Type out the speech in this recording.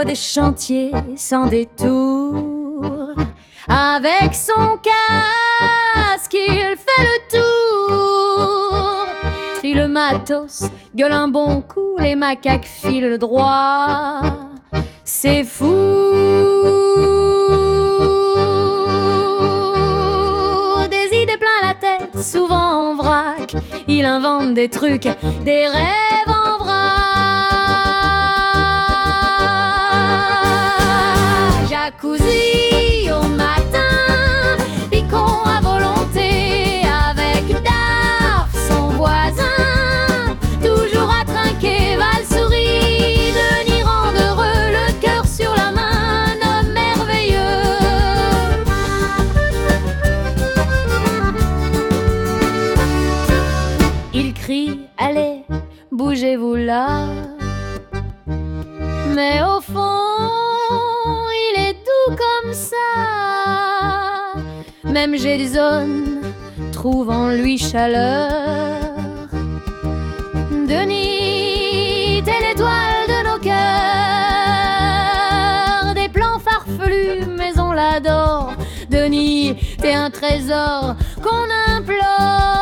des chantiers sans détour. Avec son casque, il fait le tour. Si le matos gueule un bon coup, les macaques filent droit. C'est fou. Des idées plein la tête, souvent en vrac. Il invente des trucs, des rêves en vrac. Jacuzzi au matin, picon à volonté avec Daf, son voisin. Toujours à trinquer, Val-Souris, Denis rend heureux, le cœur sur la main, un homme merveilleux. Il crie, allez, bougez-vous là. Mais au fond, il est doux comme ça. Même Jason trouve en lui chaleur. Denis, t'es l'étoile de nos cœurs. Des plans farfelus, mais on l'adore. Denis, t'es un trésor qu'on implore.